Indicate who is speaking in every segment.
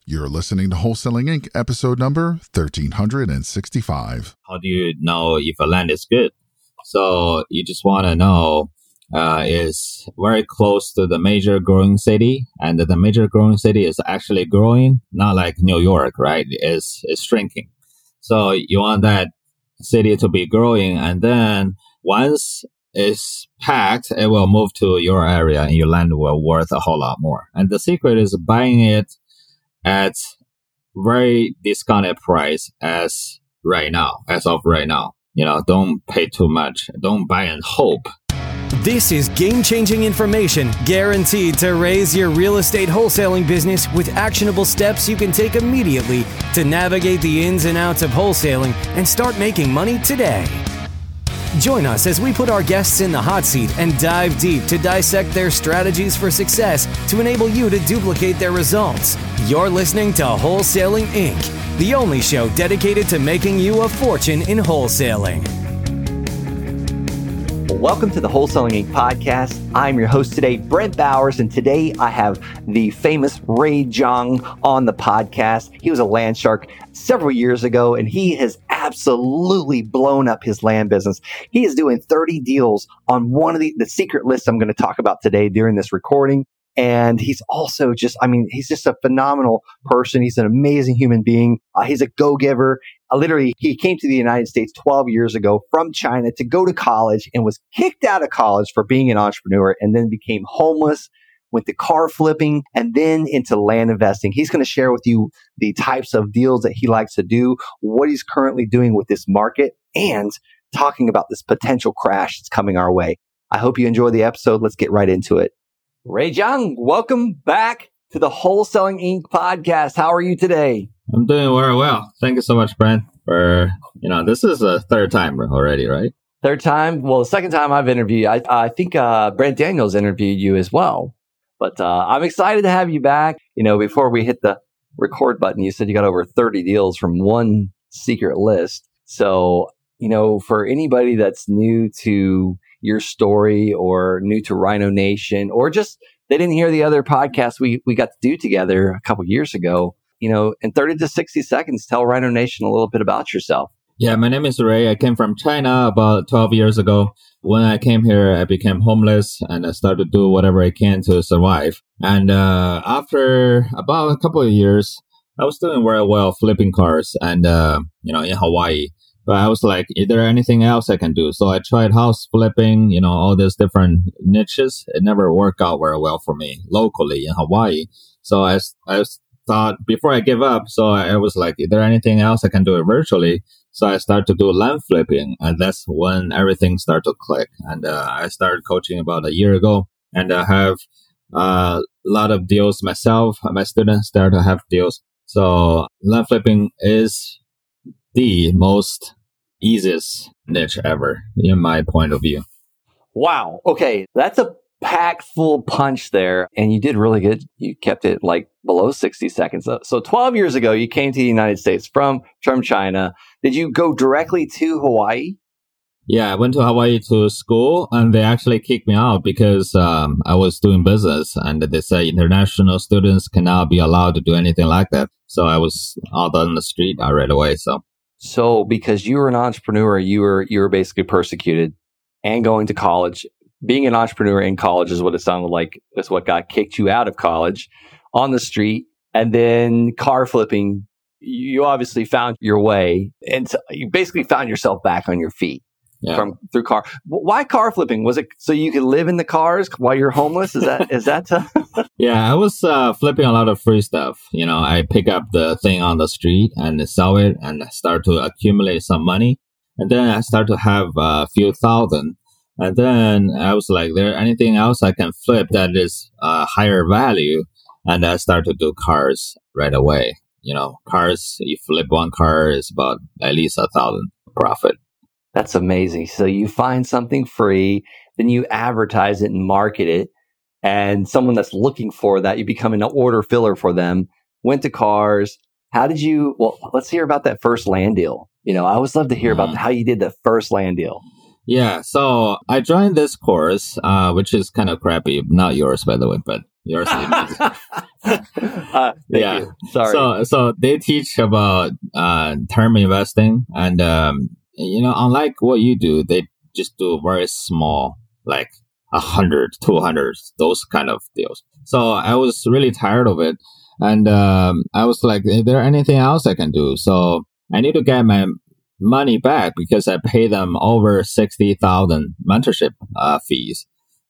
Speaker 1: You're listening to Wholesaling Inc., episode number 1365.
Speaker 2: How do you know if a land is good? So you just want to know is very close to the major growing city, and the major growing city is actually growing, not like New York, right? It's shrinking. So you want that city to be growing, and then once it's packed, it will move to your area and your land will worth a whole lot more. And the secret is buying it at very discounted price as of right now. Don't pay too much. Don't buy and hope.
Speaker 3: This is game-changing information guaranteed to raise your real estate wholesaling business with actionable steps you can take immediately to navigate the ins and outs of wholesaling and start making money today. Join us as we put our guests in the hot seat and dive deep to dissect their strategies for success to enable you to duplicate their results. You're listening to Wholesaling Inc., the only show dedicated to making you a fortune in wholesaling.
Speaker 4: Welcome to the Wholesaling Inc. podcast. I'm your host today, Brent Bowers, and today I have the famous Ray Zhang on the podcast. He was a land shark several years ago, and he has absolutely blown up his land business. He is doing 30 deals on one of the secret lists I'm going to talk about today during this recording. And he's also he's just a phenomenal person. He's an amazing human being. He's a go-giver. Literally, he came to the United States 12 years ago from China to go to college and was kicked out of college for being an entrepreneur, and then became homeless, went to car flipping, and then into land investing. He's going to share with you the types of deals that he likes to do, what he's currently doing with this market, and talking about this potential crash that's coming our way. I hope you enjoy the episode. Let's get right into it. Ray Zhang, welcome back to the Wholesaling Inc. podcast. How are you today?
Speaker 2: I'm doing very well. Thank you so much, Brent, for, this is the third time already, right?
Speaker 4: Third time? Well, the second time I've interviewed you. I think Brent Daniels interviewed you as well. But I'm excited to have you back. Before we hit the record button, you said you got over 30 deals from one secret list. So, for anybody that's new to your story or new to Rhino Nation, or just they didn't hear the other podcast we got to do together a couple years ago, in 30 to 60 seconds, tell Rhino Nation a little bit about yourself.
Speaker 2: Yeah, my name is Ray. I came from China about 12 years ago. When I came here, I became homeless and I started to do whatever I can to survive. And after about a couple of years, I was doing very well flipping cars and, in Hawaii. But I was like, is there anything else I can do? So I tried house flipping, all these different niches. It never worked out very well for me locally in Hawaii. So I thought before I give up, so I was like, is there anything else I can do virtually? So I started to do land flipping, and that's when everything started to click. And I started coaching about a year ago, and I have a lot of deals myself. My students started to have deals. So land flipping is the most easiest niche ever, in my point of view.
Speaker 4: Wow. Okay. That's a packed full punch there. And you did really good. You kept it like below 60 seconds. So 12 years ago, you came to the United States from China. Did you go directly to Hawaii?
Speaker 2: Yeah, I went to Hawaii to school, and they actually kicked me out because I was doing business, and they said international students cannot be allowed to do anything like that. So I was out on the street right away.
Speaker 4: So because you were an entrepreneur, you were basically persecuted and going to college. Being an entrepreneur in college is what it sounded like. That's what got kicked you out of college on the street. And then car flipping, you obviously found your way, and you basically found yourself back on your feet.
Speaker 2: Yeah.
Speaker 4: Through car. Why car flipping? Was it so you could live in the cars while you're homeless? Is that?
Speaker 2: Yeah, I was flipping a lot of free stuff. I pick up the thing on the street and sell it and start to accumulate some money. And then I start to have a few thousand. And then I was like, there anything else I can flip that is higher value? And I start to do cars right away. Cars, you flip one car is about at least 1,000 profit.
Speaker 4: That's amazing. So you find something free, then you advertise it and market it. And someone that's looking for that, you become an order filler for them. Went to cars. Let's hear about that first land deal. I always love to hear about how you did the first land deal.
Speaker 2: Yeah. So I joined this course, which is kind of crappy. Not yours, by the way, but yours is
Speaker 4: Thank
Speaker 2: Yeah.
Speaker 4: you. Sorry.
Speaker 2: So they teach about term investing, and unlike what you do, they just do very small, like 100, 200, those kind of deals. So I was really tired of it, and I was like, is there anything else I can do? So I need to get my money back because I pay them over 60,000 mentorship fees.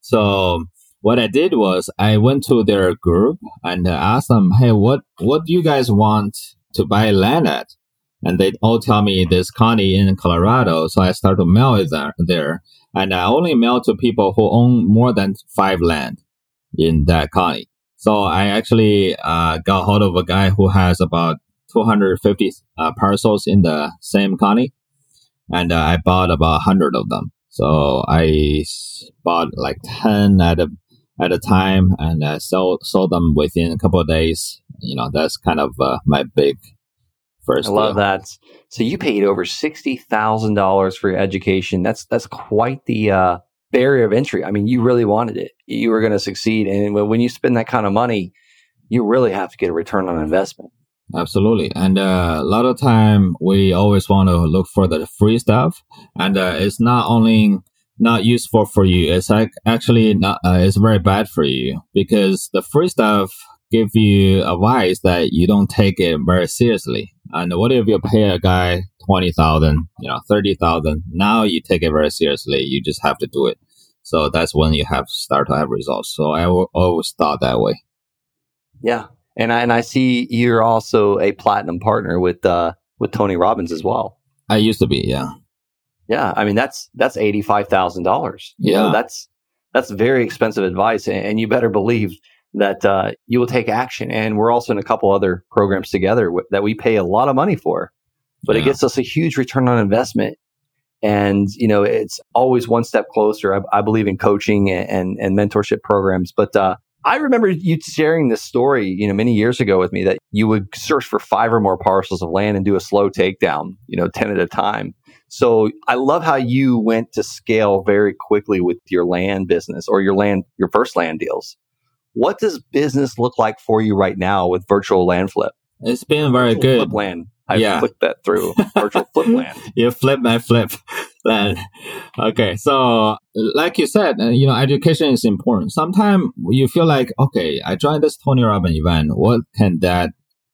Speaker 2: So what I did was I went to their group and asked them, hey, what do you guys want to buy land at? And they all tell me this county in Colorado. So I started to mail it there. And I only mail to people who own more than 5 land in that county. So I actually got hold of a guy who has about 250 parcels in the same county. And I bought about 100 of them. So I bought like 10 at a time, and I sold them within a couple of days. That's kind of my big first.
Speaker 4: I love that. So you paid over $60,000 for your education. That's quite the barrier of entry. I mean, you really wanted it. You were going to succeed, and when you spend that kind of money, you really have to get a return on investment.
Speaker 2: Absolutely. And a lot of time we always want to look for the free stuff, and it's not only not useful for you, it's actually not it's very bad for you, because the free stuff give you advice that you don't take it very seriously. And what if you pay a guy 20,000, 30,000? Now you take it very seriously. You just have to do it. So that's when you have start to have results. So I always thought that way.
Speaker 4: Yeah. And I see you're also a platinum partner with Tony Robbins as well.
Speaker 2: I used to be, yeah.
Speaker 4: Yeah, I mean that's $85,000.
Speaker 2: Yeah,
Speaker 4: that's very expensive advice, and you better believe that you will take action. And we're also in a couple other programs together that we pay a lot of money for, but it gets us a huge return on investment. And it's always one step closer. I believe in coaching and mentorship programs, but I remember you sharing this story, many years ago with me, that you would search for 5 or more parcels of land and do a slow takedown, 10 at a time. So I love how you went to scale very quickly with your land business or your first land deals. What does business look like for you right now with virtual land flip?
Speaker 2: It's been very
Speaker 4: virtual
Speaker 2: good.
Speaker 4: Flip land. I flipped that through. Virtual flip land.
Speaker 2: You flip my flip land. Okay. So like you said, education is important. Sometimes you feel like, okay, I joined this Tony Robbins event. What can that,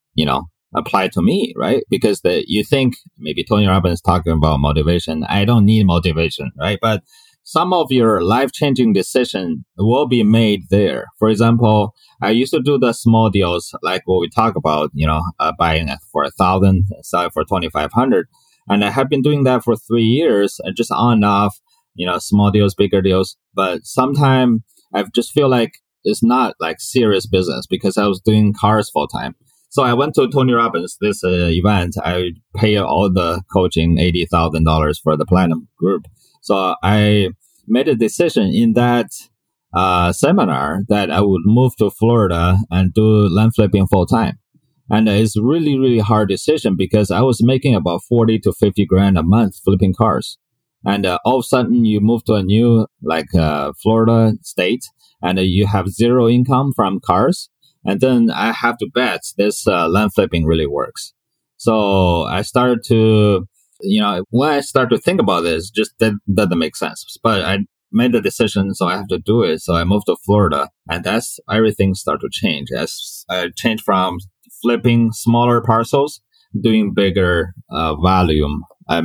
Speaker 2: apply to me, right? Because you think maybe Tony Robbins is talking about motivation. I don't need motivation, right? But some of your life-changing decision will be made there. For example, I used to do the small deals like what we talk about, buying for 1,000, selling for 2,500. And I have been doing that for 3 years, just on and off, small deals, bigger deals. But sometimes I just feel like it's not like serious business because I was doing cars full time. So I went to Tony Robbins, this event. I pay all the coaching $80,000 for the platinum group. So I made a decision in that seminar that I would move to Florida and do land flipping full time. And it's really, really hard decision because I was making about 40 to 50 grand a month flipping cars. And all of a sudden you move to a new Florida state and you have zero income from cars. And then I have to bet this land flipping really works. So I started to, when I start to think about this, just that doesn't make sense. But I made the decision, so I have to do it. So I moved to Florida, and that's everything started to change. As I changed from flipping smaller parcels, doing bigger volume,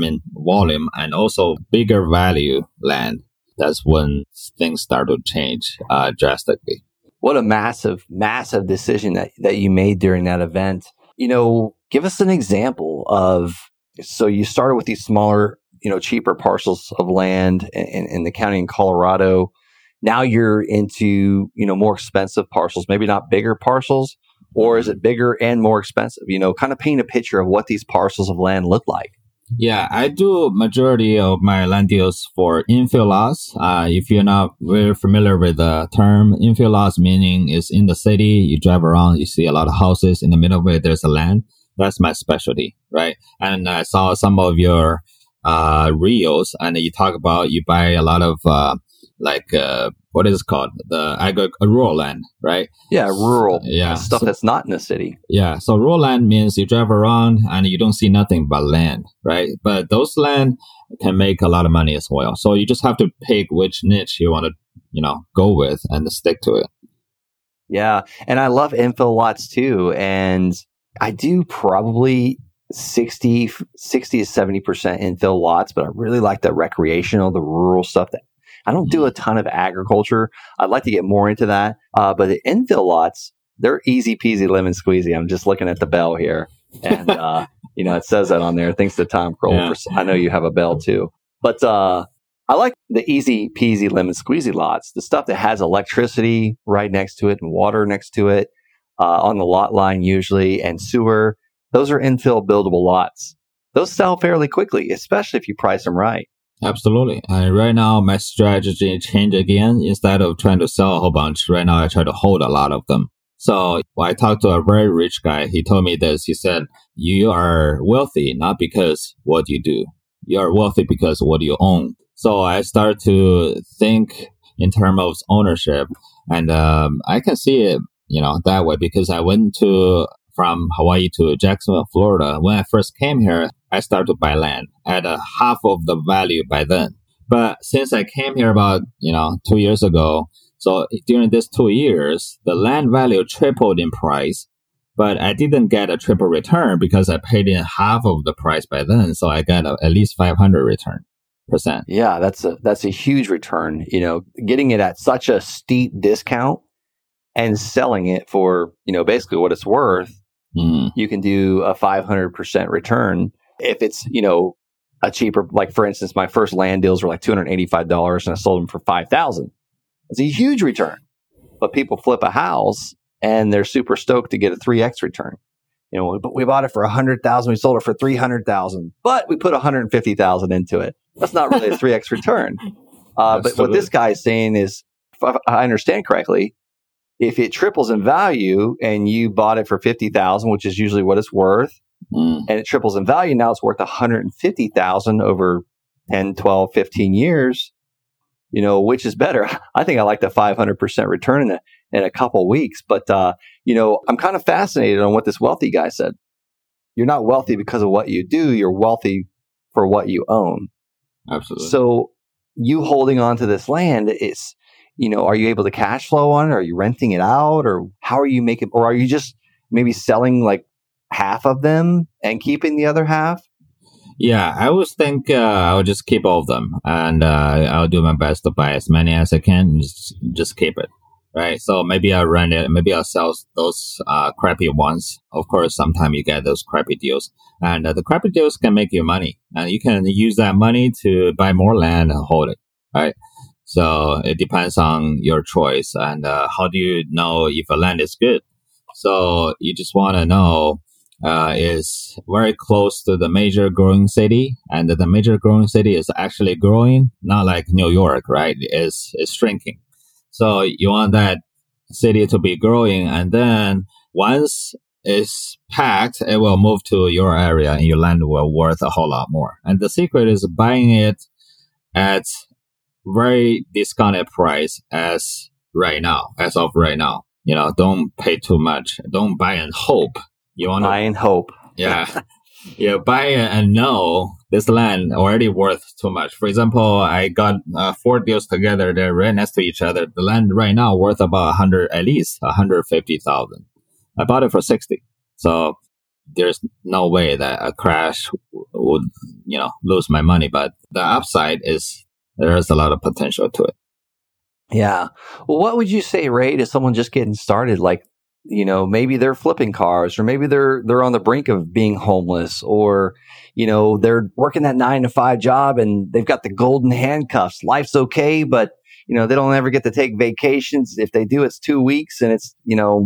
Speaker 2: and also bigger value land. That's when things start to change drastically.
Speaker 4: What a massive, massive decision that you made during that event. Give us an example of, so you started with these smaller, cheaper parcels of land in the county in Colorado. Now you're into, more expensive parcels, maybe not bigger parcels, or is it bigger and more expensive? Kind of paint a picture of what these parcels of land look like.
Speaker 2: Yeah, I do majority of my land deals for infill lots. If you're not very familiar with the term, infill lots meaning is in the city, you drive around, you see a lot of houses, in the middle of it, there's a land. That's my specialty, right? And I saw some of your reels, and you talk about you buy a lot of like what is it called? The rural land, right?
Speaker 4: Yeah, rural.
Speaker 2: Yeah,
Speaker 4: stuff that's not in the city.
Speaker 2: Yeah, so rural land means you drive around and you don't see nothing but land, right? But those land can make a lot of money as well. So you just have to pick which niche you want to, go with and stick to it.
Speaker 4: Yeah, and I love infill lots too, and I do probably 60 to 70% infill lots, but I really like the recreational, the rural stuff. That I don't do a ton of agriculture. I'd like to get more into that. But the infill lots, they're easy peasy lemon squeezy. I'm just looking at the bell here. And, it says that on there. Thanks to Tom Kroll.
Speaker 2: Yeah.
Speaker 4: I know you have a bell too. But I like the easy peasy lemon squeezy lots, the stuff that has electricity right next to it and water next to it on the lot line usually, and sewer. Those are infill buildable lots. Those sell fairly quickly, especially if you price them right.
Speaker 2: Absolutely. And right now, my strategy changed again. Instead of trying to sell a whole bunch, right now I try to hold a lot of them. So when I talked to a very rich guy, he told me this. He said, you are wealthy not because what you do. You are wealthy because what you own. So I started to think in terms of ownership. And I can see it, that way because I went from Hawaii to Jacksonville, Florida. When I first came here, I started to buy land at half of the value by then. But since I came here about, 2 years ago, so during these 2 years, the land value tripled in price, but I didn't get a triple return because I paid in half of the price by then. So I got at least 500 return%.
Speaker 4: Yeah, that's a huge return. Getting it at such a steep discount and selling it for, basically what it's worth. You can do a 500% return if it's, a cheaper, like for instance, my first land deals were like $285 and I sold them for $5,000. It's a huge return, but people flip a house and they're super stoked to get a 3X return. But we bought it for $100,000. We sold it for $300,000, but we put $150,000 into it. That's not really a 3X return. But what this guy is saying is, if I understand correctly, if it triples in value and you bought it for $50,000, which is usually what it's worth, and it triples in value, now it's worth $150,000 over 10, 12, 15 years, which is better. I think I like the 500% return in a couple of weeks. But, I'm kind of fascinated on what this wealthy guy said. You're not wealthy because of what you do. You're wealthy for what you own.
Speaker 2: Absolutely.
Speaker 4: So you holding on to this land is, are you able to cash flow on it? Are you renting it out? Or how are you making, or are you just maybe selling like half of them and keeping the other half?
Speaker 2: Yeah, I always think I would just keep all of them, and I'll do my best to buy as many as I can and just keep it, right? So maybe I'll rent it, maybe I'll sell those crappy ones. Of course, sometimes you get those crappy deals, and the crappy deals can make you money, and you can use that money to buy more land and hold it, right? So it depends on your choice, and how do you know if a land is good? So you just want to know is very close to the major growing city, and the major growing city is actually growing, not like New York, right? It's shrinking. So you want that city to be growing, and then once it's packed, it will move to your area and your land will worth a whole lot more. And the secret is buying it at very discounted price as of right now. Don't pay too much. Don't buy and hope. You want to
Speaker 4: buy and hope.
Speaker 2: Yeah. You buy it and know this land already worth too much. For example, I got 4 deals together. They're right next to each other. The land right now worth about at least 150,000. I bought it for 60. So there's no way that a crash would, lose my money. But the upside is there's a lot of potential to it.
Speaker 4: Yeah. Well, what would you say, Ray, to someone just getting started? Like, maybe they're flipping cars, or maybe they're on the brink of being homeless, or, they're working that 9-to-5 job and they've got the golden handcuffs. Life's okay, but, they don't ever get to take vacations. If they do, it's 2 weeks, and it's,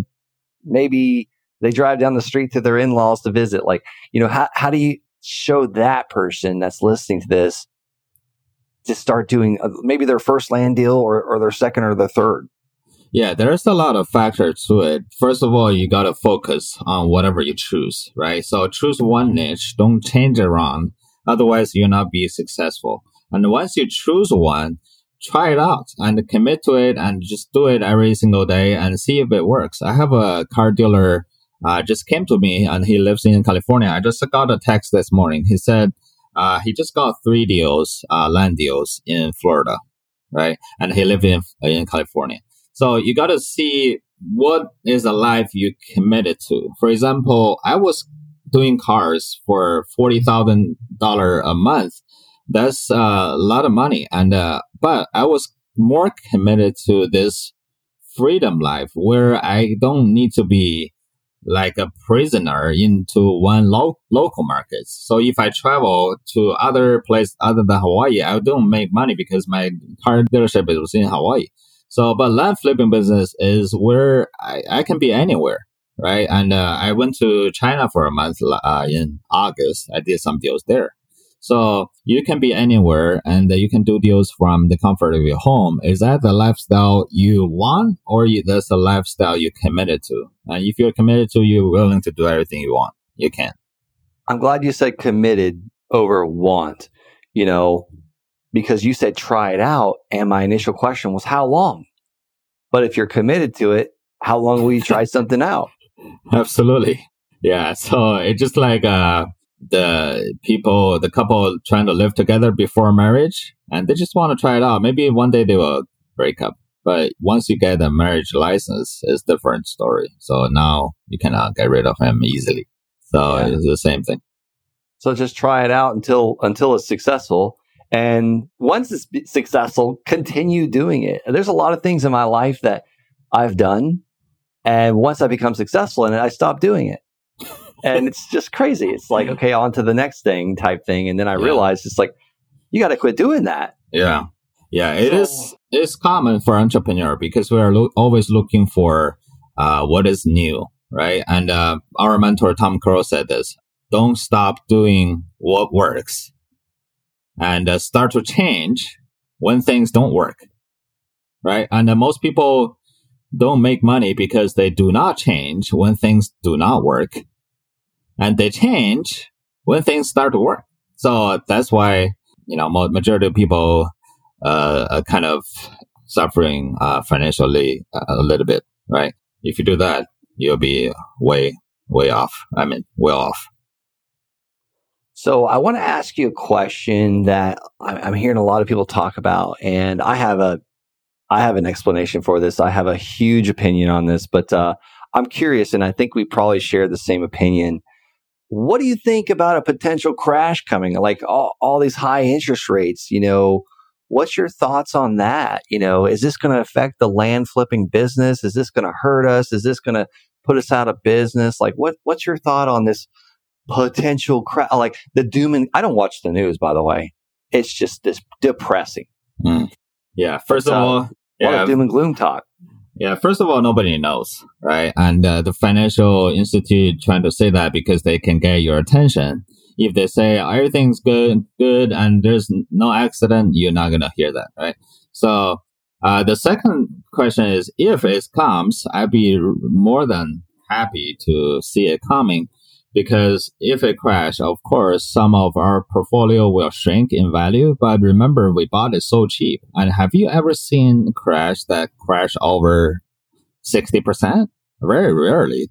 Speaker 4: maybe they drive down the street to their in-laws to visit. Like, how do you show that person that's listening to this to start doing maybe their first land deal or their second or their third?
Speaker 2: Yeah, there's a lot of factors to it. First of all, you got to focus on whatever you choose, right? So choose one niche, don't change around. Otherwise, you'll not be successful. And once you choose one, try it out and commit to it and just do it every single day and see if it works. I have a car dealer just came to me and he lives in California. I just got a text this morning. He said he just got 3 deals, land deals in Florida, right? And he lives in California. So you got to see what is a life you committed to. For example, I was doing cars for $40,000 a month. That's a lot of money. And but I was more committed to this freedom life where I don't need to be like a prisoner into one local markets. So if I travel to other place other than Hawaii, I don't make money because my car dealership is in Hawaii. So, but land flipping business is where I can be anywhere, right? And I went to China for a month in August. I did some deals there. So you can be anywhere and you can do deals from the comfort of your home. Is that the lifestyle you want or that's the lifestyle you committed to? And if you're committed to, you're willing to do everything you want, you can.
Speaker 4: I'm glad you said committed over want, because you said try it out. And my initial question was how long? But if you're committed to it, how long will you try something out?
Speaker 2: Absolutely. Yeah. So it's just like, the couple trying to live together before marriage and they just want to try it out. Maybe one day they will break up, but once you get a marriage license, it's a different story. So now you cannot get rid of him easily. So It's the same thing.
Speaker 4: So just try it out until it's successful. And once it's successful, continue doing it. There's a lot of things in my life that I've done. And once I become successful in it, I stop doing it. And it's just crazy. It's like, okay, on to the next thing type thing. And then I realized it's like, you got to quit doing that.
Speaker 2: Yeah. Yeah. It's common for entrepreneur because we are always looking for what is new, right? And our mentor, Tom Crow, said this, don't stop doing what works and start to change when things don't work, right? And most people don't make money because they do not change when things do not work. And they change when things start to work. So that's why, majority of people are kind of suffering financially a little bit, right? If you do that, you'll be way off. Well off.
Speaker 4: So I want to ask you a question that I'm hearing a lot of people talk about, and I have an explanation for this. I have a huge opinion on this, but I'm curious, and I think we probably share the same opinion. What do you think about a potential crash coming? Like all these high interest rates, what's your thoughts on that? Is this going to affect the land flipping business? Is this going to hurt us? Is this going to put us out of business? Like what's your thought on this potential crash? Like the doom and I don't watch the news, by the way. It's just this depressing.
Speaker 2: Yeah. First of all,
Speaker 4: a lot of doom and gloom talk.
Speaker 2: Yeah, first of all, nobody knows, right? And the financial institute trying to say that because they can get your attention. If they say everything's good, and there's no accident, you're not going to hear that, right? So the second question is, if it comes, I'd be more than happy to see it coming. Because if it crashes, of course, some of our portfolio will shrink in value. But remember, we bought it so cheap. And have you ever seen a crash that crashed over 60%? Very rarely.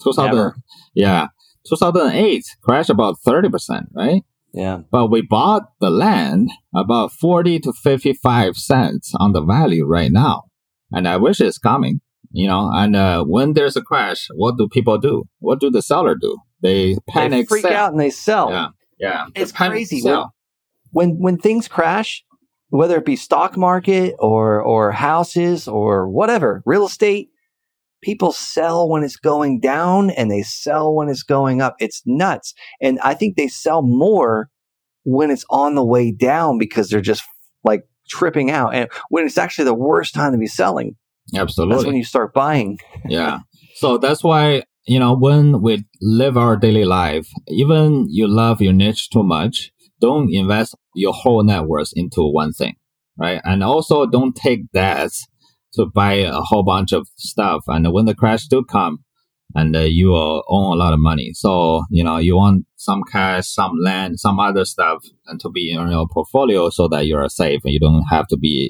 Speaker 2: 2008 crashed about 30%, right?
Speaker 4: Yeah.
Speaker 2: But we bought the land about 40 to 55 cents on the value right now. And I wish it's coming, and when there's a crash, what do people do? What do the seller do? They panic,
Speaker 4: they freak out and they sell.
Speaker 2: Yeah.
Speaker 4: It's crazy. When things crash, whether it be stock market or houses or whatever, real estate, people sell when it's going down and they sell when it's going up. It's nuts. And I think they sell more when it's on the way down because they're just like tripping out. And when it's actually the worst time to be selling.
Speaker 2: Absolutely.
Speaker 4: That's when you start buying.
Speaker 2: Yeah. So that's why, when we live our daily life, even you love your niche too much, don't invest your whole net worth into one thing, right? And also don't take debts to buy a whole bunch of stuff. And when the crash do come, and you will own a lot of money. So, you want some cash, some land, some other stuff and to be in your portfolio so that you're safe and you don't have to be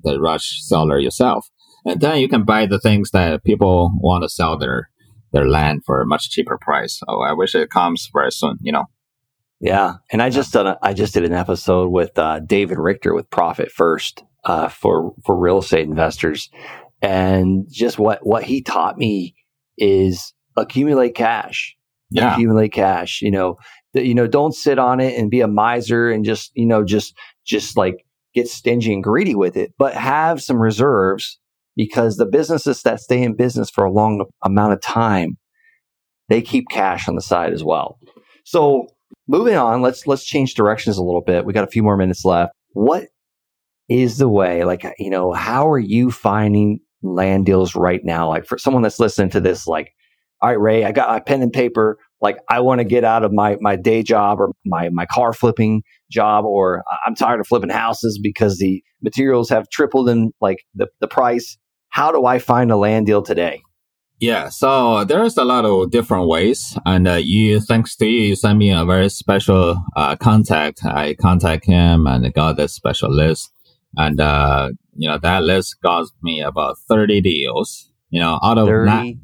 Speaker 2: the rush seller yourself. And then you can buy the things that people want to sell their land for a much cheaper price. So I wish it comes very soon,
Speaker 4: Yeah. And I just did an episode with David Richter with Profit First for real estate investors. And just what he taught me is accumulate cash.
Speaker 2: Yeah.
Speaker 4: Accumulate cash. Don't sit on it and be a miser and just like get stingy and greedy with it, but have some reserves, because the businesses that stay in business for a long amount of time, they keep cash on the side as well. So moving on, let's change directions a little bit. We got a few more minutes left. What is the way, how are you finding land deals right now? Like for someone that's listening to this, like, all right, Ray, I got my pen and paper. Like, I want to get out of my day job or my car flipping job, or I'm tired of flipping houses because the materials have tripled in like the price. How do I find a land deal today?
Speaker 2: Yeah, so there's a lot of different ways, and thanks to you sent me a very special contact. I contact him and got this special list, and that list got me about 30 deals. Out of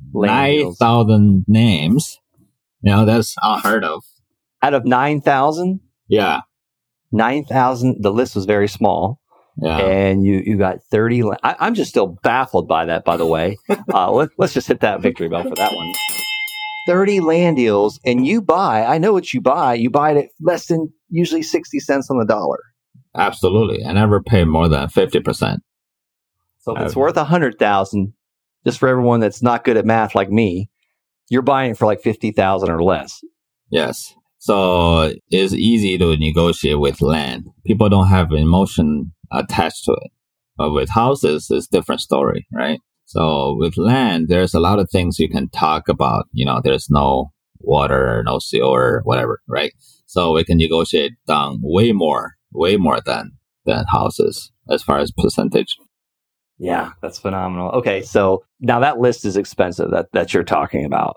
Speaker 2: 9,000 names, that's unheard of.
Speaker 4: Out of 9,000,
Speaker 2: yeah,
Speaker 4: 9,000. The list was very small. Yeah. And you got 30. I'm just still baffled by that, by the way. Let's just hit that victory bell for that one. 30 land deals, and I know what you buy. You buy it at less than usually 60 cents on the dollar.
Speaker 2: Absolutely. I never pay more than 50%.
Speaker 4: So if it's worth 100,000, just for everyone that's not good at math like me, you're buying it for like 50,000 or less.
Speaker 2: Yes. So it's easy to negotiate with land. People don't have emotion attached to it. But with houses, it's a different story, right? So with land, there's a lot of things you can talk about. There's no water, no sewer, whatever, right? So we can negotiate down way more than houses as far as percentage.
Speaker 4: Yeah, that's phenomenal. Okay, so now that list is expensive that you're talking about.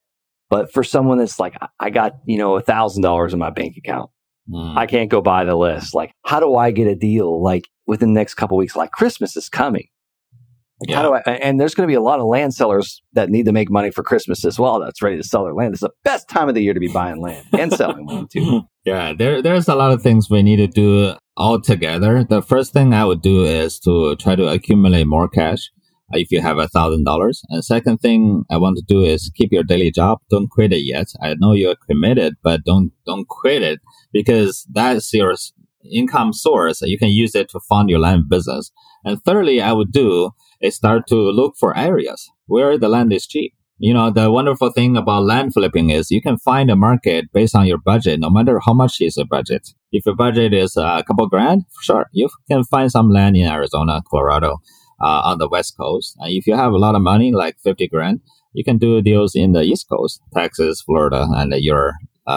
Speaker 4: But for someone that's like, I got, $1,000 in my bank account. I can't go buy the list. Like, how do I get a deal like within the next couple of weeks? Like, Christmas is coming. Like, how do I? And there's going to be a lot of land sellers that need to make money for Christmas as well. That's ready to sell their land. It's the best time of the year to be buying land and selling land too.
Speaker 2: Yeah, there's a lot of things we need to do all together. The first thing I would do is to try to accumulate more cash. If you have $1,000. And second thing I want to do is keep your daily job. Don't quit it yet. I know you're committed, but don't quit it, because that's your income source. You can use it to fund your land business. And thirdly, I would do is start to look for areas where the land is cheap. The wonderful thing about land flipping is you can find a market based on your budget, no matter how much is your budget. If your budget is a couple grand, sure, you can find some land in Arizona, Colorado, on the West Coast. If you have a lot of money, like 50 grand, you can do deals in the East Coast, Texas, Florida, and your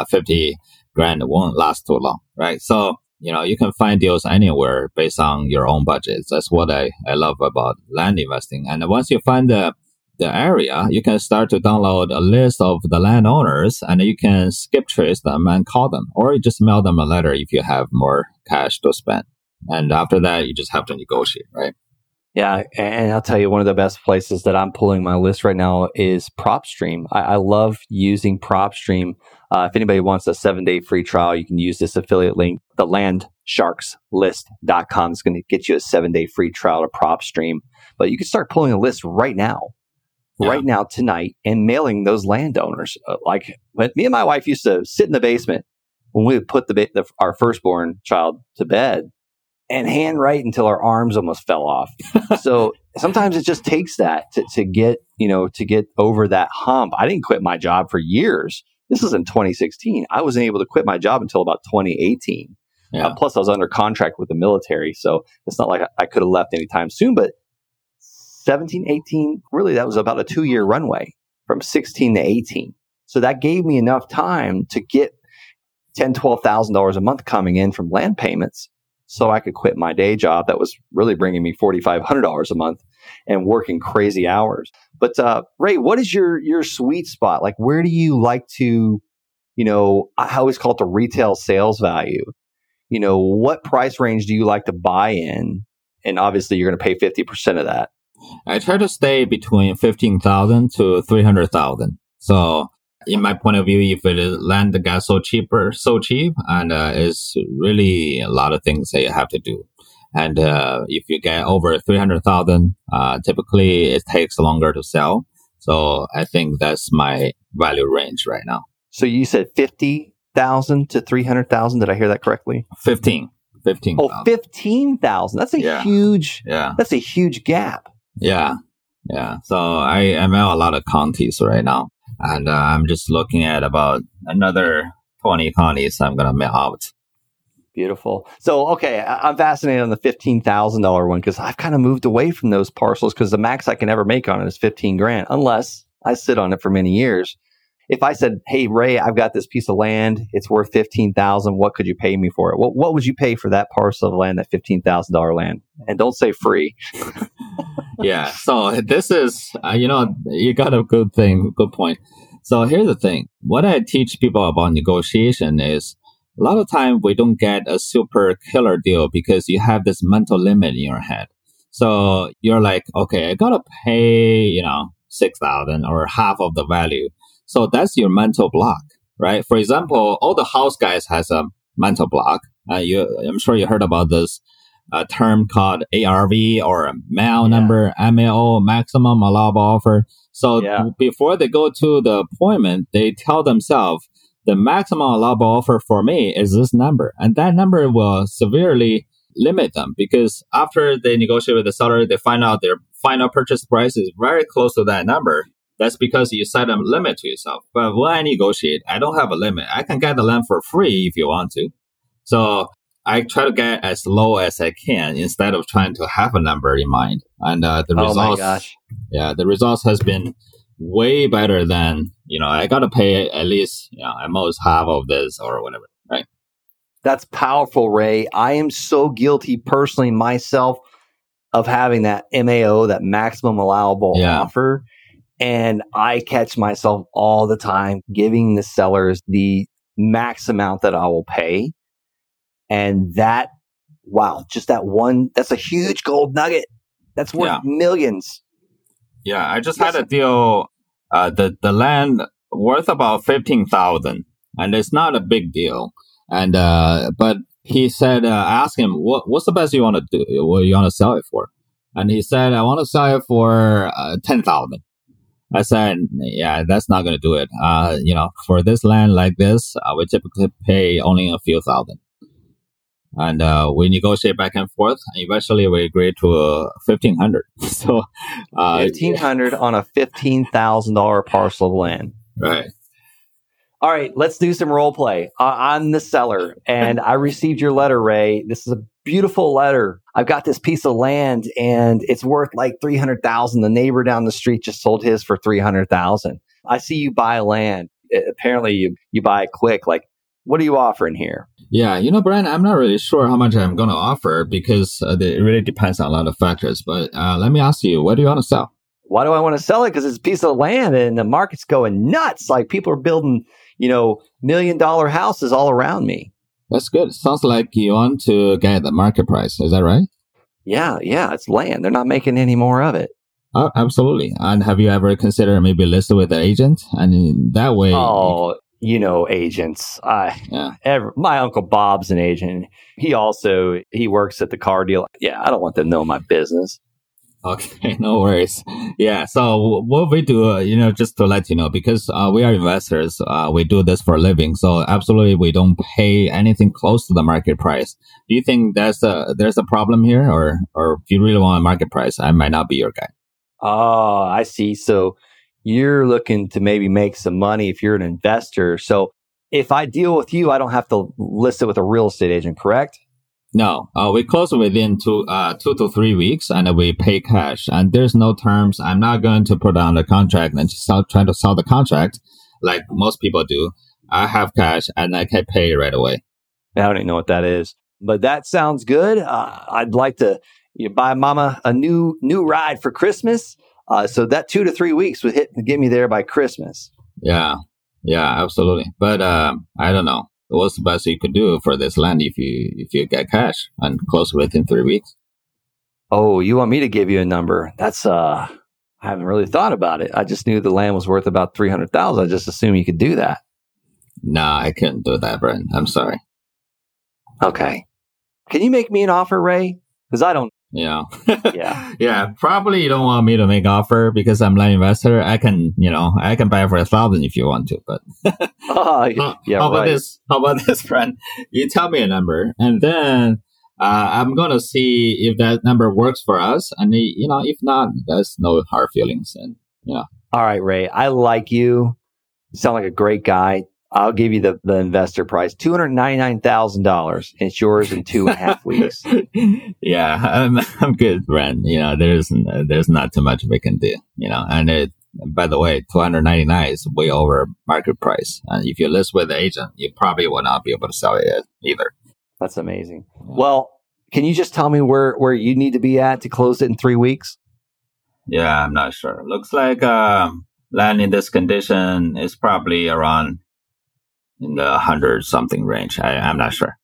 Speaker 2: 50 grand won't last too long, right? So, you can find deals anywhere based on your own budget. That's what I love about land investing. And once you find the area, you can start to download a list of the landowners, and you can skip trace them and call them, or you just mail them a letter if you have more cash to spend. And after that, you just have to negotiate, right?
Speaker 4: Yeah, and I'll tell you, one of the best places that I'm pulling my list right now is PropStream. I love using PropStream. If anybody wants a 7-day free trial, you can use this affiliate link. The landsharkslist.com is going to get you a 7-day free trial to PropStream. But you can start pulling a list right now, tonight, and mailing those landowners. Like me and my wife used to sit in the basement when we would put our firstborn child to bed and handwrite until our arms almost fell off. So sometimes it just takes that to get over that hump. I didn't quit my job for years. This was in 2016. I wasn't able to quit my job until about 2018. Yeah. Plus I was under contract with the military. So it's not like I could have left anytime soon, but 17, 18, really that was about a 2-year runway from 16 to 18. So that gave me enough time to get $10,000, $12,000 a month coming in from land payments, so I could quit my day job that was really bringing me $4,500 a month and working crazy hours. But Ray, what is your sweet spot? Like, where do you like to, I always call it the retail sales value. What price range do you like to buy in? And obviously you're going to pay 50% of that.
Speaker 2: I try to stay between 15,000 to 300,000. So in my point of view, if it is land got so cheap, and it's really a lot of things that you have to do. And if you get over 300,000, typically it takes longer to sell. So I think that's my value range right now.
Speaker 4: So you said 50,000 to 300,000. Did I hear that correctly?
Speaker 2: 15.
Speaker 4: Oh, 15,000. That's a huge.
Speaker 2: Yeah.
Speaker 4: That's a huge gap.
Speaker 2: Yeah. So I'm at a lot of counties right now, and I'm just looking at about another 20 counties I'm gonna mail out.
Speaker 4: Beautiful. So, okay, I'm fascinated on the $15,000 one because I've kind of moved away from those parcels because the max I can ever make on it is 15 grand, unless I sit on it for many years. If I said, "Hey Ray, I've got this piece of land. It's worth 15,000. What could you pay me for it?" What would you pay for that parcel of land, that $15,000 land? And don't say free.
Speaker 2: Yeah. So this is, you got a good point. So here's the thing. What I teach people about negotiation is a lot of time we don't get a super killer deal because you have this mental limit in your head. So you're like, okay, I gotta pay, 6,000 or half of the value. So that's your mental block, right? For example, all the house guys has a mental block. I'm sure you heard about this term called ARV or MAL number, MAO, maximum allowable offer. So before they go to the appointment, they tell themselves the maximum allowable offer for me is this number. And that number will severely limit them because after they negotiate with the seller, they find out their final purchase price is very close to that number. That's because you set a limit to yourself. But when I negotiate, I don't have a limit. I can get the land for free if you want to. So I try to get as low as I can instead of trying to have a number in mind. And the results, the results has been way better than, I got to pay at least, at most half of this or whatever, right?
Speaker 4: That's powerful, Ray. I am so guilty personally myself of having that MAO, that maximum allowable offer. And I catch myself all the time giving the sellers the max amount that I will pay. And that, just that one, that's a huge gold nugget. That's worth millions.
Speaker 2: Yeah, I just had a deal, the land worth about 15,000, and it's not a big deal. And, but he said, I asked him, what's the best you want to do? What you want to sell it for? And he said, I want to sell it for 10,000. I said, that's not going to do it. For this land like this, we typically pay only a few thousand. And we negotiate back and forth. And eventually, we agreed to 1,500. So,
Speaker 4: 1,500 on a $15,000 parcel of land.
Speaker 2: Right.
Speaker 4: All right, let's do some role play. I'm the seller, and I received your letter, Ray. This is a beautiful letter. I've got this piece of land, and it's worth like 300,000. The neighbor down the street just sold his for 300,000. I see you buy land. Apparently, you buy it quick. Like, what are you offering here?
Speaker 2: Yeah, Brian, I'm not really sure how much I'm going to offer because it really depends on a lot of factors. But let me ask you, what do you want to sell?
Speaker 4: Why do I want to sell it? Because it's a piece of land, and the market's going nuts. Like, people are building, $1 million houses all around me.
Speaker 2: That's good. Sounds like you want to get the market price. Is that right?
Speaker 4: Yeah. It's land. They're not making any more of it.
Speaker 2: Oh, absolutely. And have you ever considered maybe listed with an agent? And in that way...
Speaker 4: Oh, agents. My Uncle Bob's an agent. He works at the car dealer. Yeah, I don't want them to know my business.
Speaker 2: Okay, no worries. Yeah, so what we do, just to let you know, because we are investors, we do this for a living. So absolutely, we don't pay anything close to the market price. Do you think there's a problem here, or if you really want a market price, I might not be your guy?
Speaker 4: Oh, I see. So you're looking to maybe make some money if you're an investor. So if I deal with you, I don't have to list it with a real estate agent, correct?
Speaker 2: No, we close within 2 to 3 weeks, and we pay cash. And there's no terms. I'm not going to put down the contract and just try to sell the contract like most people do. I have cash, and I can pay right away.
Speaker 4: I don't even know what that is, but that sounds good. I'd like to buy Mama a new ride for Christmas. So that 2 to 3 weeks would get me there by Christmas.
Speaker 2: Yeah, absolutely. But I don't know. What's the best you could do for this land if you get cash and close within 3 weeks?
Speaker 4: Oh, you want me to give you a number? That's I haven't really thought about it. I just knew the land was worth about 300,000. I just assumed you could do that.
Speaker 2: No, I couldn't do that, Brent. I'm sorry.
Speaker 4: Okay. Can you make me an offer, Ray? Because I don't.
Speaker 2: Yeah.
Speaker 4: Yeah.
Speaker 2: Probably you don't want me to make offer because I'm land investor. I can buy for 1,000 if you want to, but
Speaker 4: How
Speaker 2: about this? How about this, friend? You tell me a number, and then I'm gonna see if that number works for us. And if not, there's no hard feelings. And
Speaker 4: All right, Ray. I like you. You sound like a great guy. I'll give you the investor price, $299,000. It's yours in 2.5 weeks.
Speaker 2: Yeah, I'm good, Brent. There's not too much we can do. And by the way, 299 is way over market price. And if you list with the agent, you probably will not be able to sell it either.
Speaker 4: That's amazing. Yeah. Well, can you just tell me where you need to be at to close it in 3 weeks?
Speaker 2: Yeah, I'm not sure. Looks like land in this condition is probably around in the 100 something range. I'm not sure.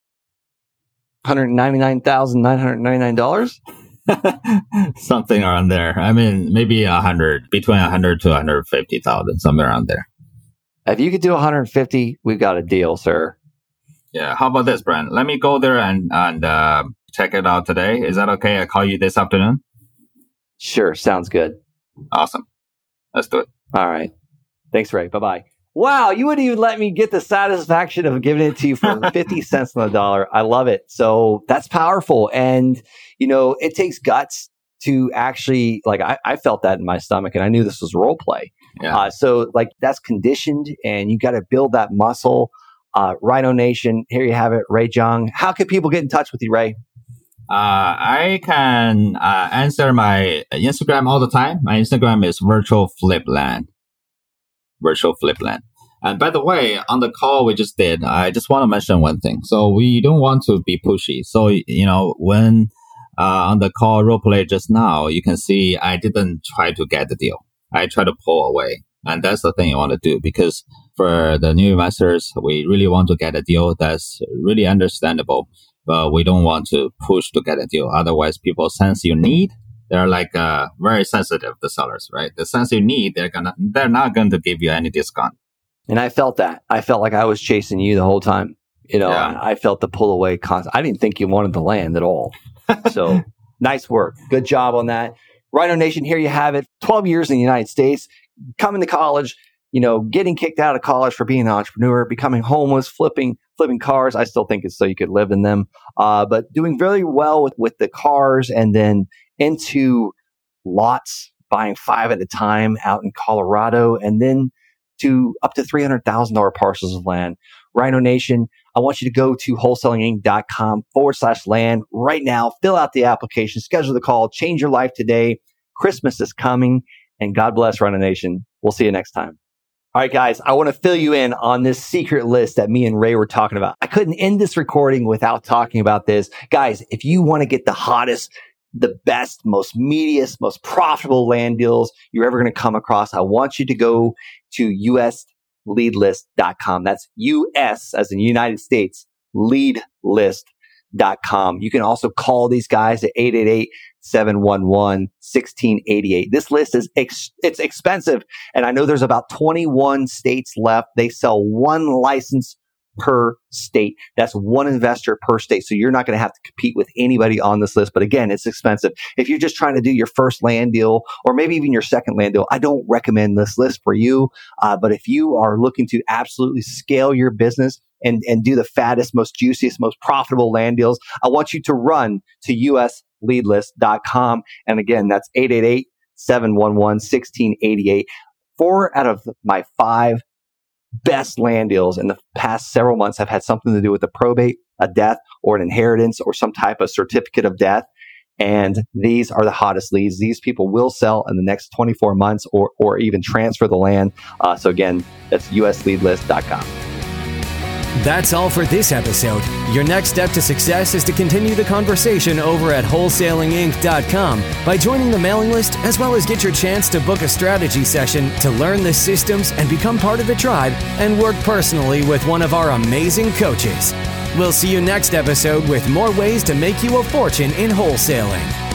Speaker 4: $199,999?
Speaker 2: Something around there. I mean, maybe 100, between 100 to 150,000, somewhere around there.
Speaker 4: If you could do 150, we've got a deal, sir.
Speaker 2: Yeah. How about this, Brent? Let me go there and check it out today. Is that okay? I call you this afternoon?
Speaker 4: Sure. Sounds good.
Speaker 2: Awesome. Let's do it.
Speaker 4: All right. Thanks, Ray. Bye-bye. Wow, you wouldn't even let me get the satisfaction of giving it to you for 50 cents on the dollar. I love it. So that's powerful. And, it takes guts to actually, I felt that in my stomach and I knew this was role play.
Speaker 2: Yeah.
Speaker 4: So that's conditioned and you got to build that muscle. Rhino Nation, here you have it, Ray Zhang. How can people get in touch with you, Ray?
Speaker 2: I can answer my Instagram all the time. My Instagram is Virtual Flipland. And by the way, on the call we just did, I just want to mention one thing. So we don't want to be pushy. So, when on the call role play just now, you can see I didn't try to get the deal. I try to pull away. And that's the thing you want to do, because for the new investors, we really want to get a deal that's really understandable, but we don't want to push to get a deal. Otherwise, people sense you need. They're very sensitive, the sellers, right? The sense you need, they're not going to give you any discount.
Speaker 4: And I felt that. I felt like I was chasing you the whole time. I felt the pull away concept. I didn't think you wanted the land at all. So nice work. Good job on that. Rhino Nation, here you have it. 12 years in the United States, coming to college, getting kicked out of college for being an entrepreneur, becoming homeless, flipping cars. I still think it's so you could live in them. But doing very well with the cars, and then into lots, buying 5 at a time out in Colorado, and then to up to $300,000 parcels of land. Rhino Nation, I want you to go to wholesalinginc.com/land right now. Fill out the application, schedule the call, change your life today. Christmas is coming, and God bless Rhino Nation. We'll see you next time. All right, guys, I want to fill you in on this secret list that me and Ray were talking about. I couldn't end this recording without talking about this. Guys, if you want to get the hottest, the best, most meatiest, most profitable land deals you're ever going to come across, I want you to go to usleadlist.com. That's US as in United States, leadlist.com. You can also call these guys at 888-711-1688. This list is it's expensive, and I know there's about 21 states left. They sell one license per state. That's one investor per state. So you're not going to have to compete with anybody on this list. But again, it's expensive. If you're just trying to do your first land deal, or maybe even your second land deal, I don't recommend this list for you. But if you are looking to absolutely scale your business and do the fattest, most juiciest, most profitable land deals, I want you to run to usleadlist.com. And again, that's 888-711-1688. 4 out of my 5 best land deals in the past several months have had something to do with a probate, a death, or an inheritance, or some type of certificate of death. And these are the hottest leads. These people will sell in the next 24 months or even transfer the land. So again, that's usleadlist.com.
Speaker 3: That's all for this episode. Your next step to success is to continue the conversation over at wholesalinginc.com by joining the mailing list, as well as get your chance to book a strategy session to learn the systems and become part of the tribe and work personally with one of our amazing coaches. We'll see you next episode with more ways to make you a fortune in wholesaling.